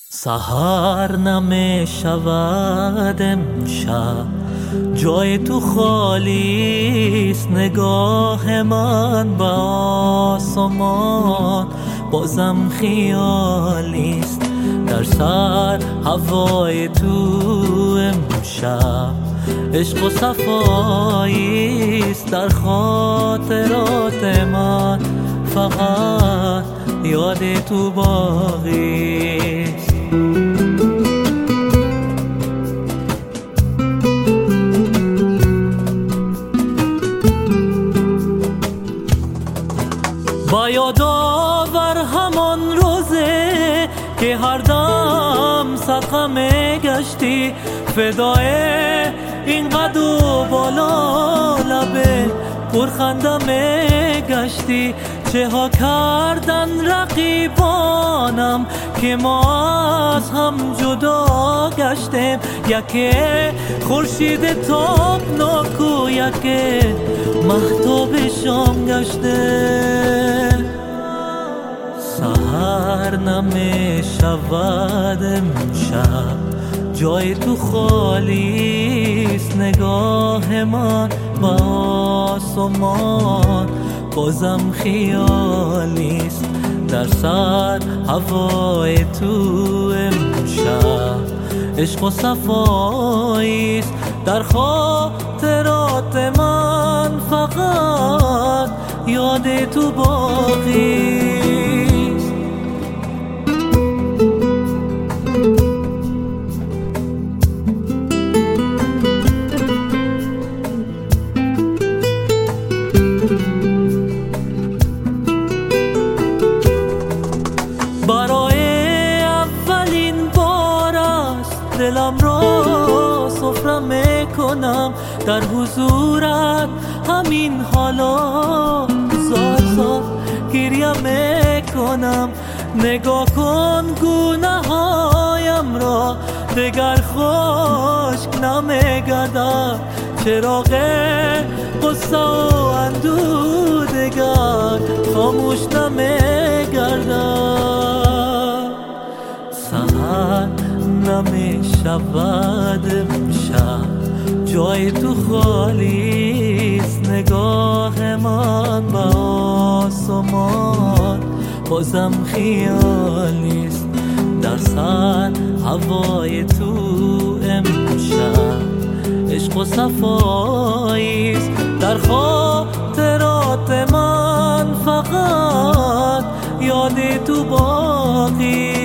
سحر نمی شود امشب، جای تو خالیست. نگاه من به آسمان بازم خیالیست. در سر هوای تو امشب عشق و صفاییست. در خاطرات من فقط یاد تو باقیست. با یادآور همان روزه که هر دم صدقه گشتی، فدای این قد و بالا لبه پرخنده گشتی. چه ها کردن رقیبانم که ما از هم جدا گشتیم. یکی خورشید تابناک و یکی مهتاب شام گشته. سحر نمی شود امشب، جای تو خالیست. نگاه من با آسمان بازم خیالیست. در سر هوای تو امشب عشق و صفاییست. در خاطرات من فقط یاد تو باقیست. برای اولین بار است دلم را سفره میکنم. در حضورت همین حالا زار زار گریه میکنم. نگاه کن گونه هایم را دگر خشک نمیگردد. چراغ قصه و اندوه دگر خاموش نمیگردد. سحر نمی شود امشب، جای تو خالیست. نگاه من به آسمان بازم خیالیست. در سر هوای تو امشب عشق و صفاییست. در خاطرات من فقط یاد تو باقی.